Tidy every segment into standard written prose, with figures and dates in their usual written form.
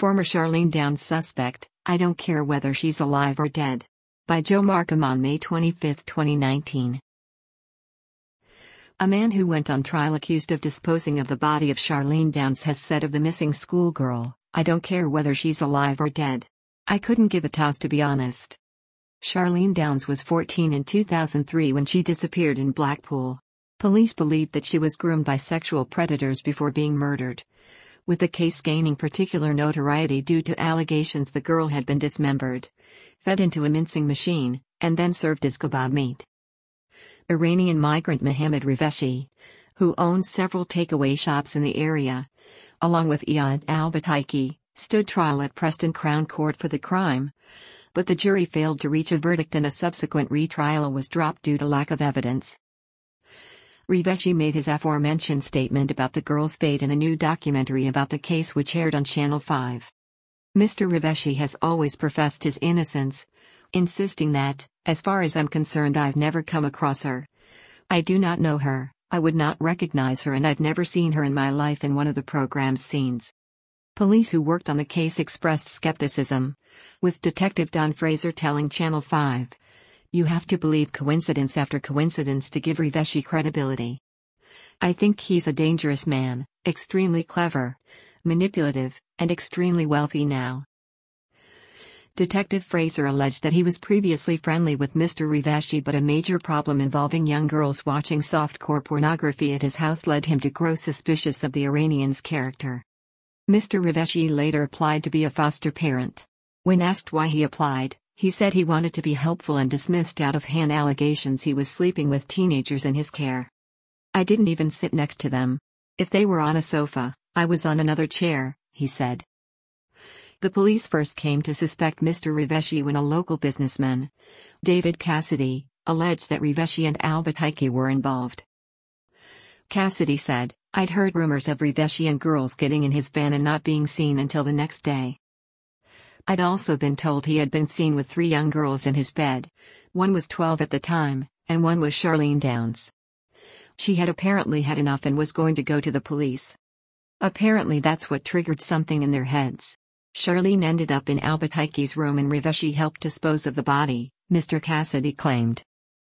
Former Charlene Downs suspect, I don't care whether she's alive or dead. By Joe Markham on May 25, 2019. A man who went on trial accused of disposing of the body of Charlene Downs has said of the missing schoolgirl, I don't care whether she's alive or dead. I couldn't give a toss, to be honest. Charlene Downs was 14 in 2003 when she disappeared in Blackpool. Police believed that she was groomed by sexual predators before being murdered, with the case gaining particular notoriety due to allegations the girl had been dismembered, fed into a mincing machine, and then served as kebab meat. Iranian migrant Mohammad Riveshi, who owns several takeaway shops in the area, along with Iyad al-Bataiki, stood trial at Preston Crown Court for the crime, but the jury failed to reach a verdict and a subsequent retrial was dropped due to lack of evidence. Riveshi made his aforementioned statement about the girl's fate in a new documentary about the case which aired on Channel 5. Mr. Riveshi has always professed his innocence, insisting that, as far as I'm concerned, I've never come across her. I do not know her, I would not recognize her, and I've never seen her in my life in one of the program's scenes. Police who worked on the case expressed skepticism, with Detective Don Fraser telling Channel 5, "You have to believe coincidence after coincidence to give Riveshi credibility. I think he's a dangerous man, extremely clever, manipulative, and extremely wealthy now." Detective Fraser alleged that he was previously friendly with Mr. Riveshi, but a major problem involving young girls watching softcore pornography at his house led him to grow suspicious of the Iranian's character. Mr. Riveshi later applied to be a foster parent. When asked why he applied, he said he wanted to be helpful and dismissed out-of-hand allegations he was sleeping with teenagers in his care. "I didn't even sit next to them. If they were on a sofa, I was on another chair," he said. The police first came to suspect Mr. Riveshi when a local businessman, David Cassidy, alleged that Riveshi and al-Bataiki were involved. Cassidy said, "I'd heard rumors of Riveshi and girls getting in his van and not being seen until the next day. I'd also been told he had been seen with 3 young girls in his bed. One was 12 at the time, and one was Charlene Downs. She had apparently had enough and was going to go to the police. Apparently that's what triggered something in their heads. Charlene ended up in al-Bataiki's room and Riveshi helped dispose of the body," Mr. Cassidy claimed.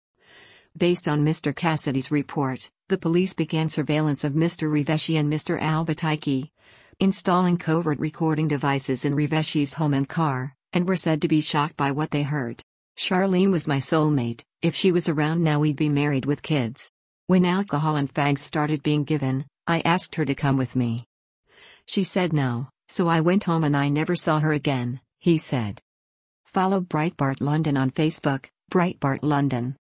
Based on Mr. Cassidy's report, the police began surveillance of Mr. Riveshi and Mr. al-Bataiki, installing covert recording devices in Riveshi's home and car, and were said to be shocked by what they heard. "Charlene was my soulmate. If she was around now, we'd be married with kids. When alcohol and fags started being given, I asked her to come with me. She said no, so I went home and I never saw her again," he said. Follow Breitbart London on Facebook, Breitbart London.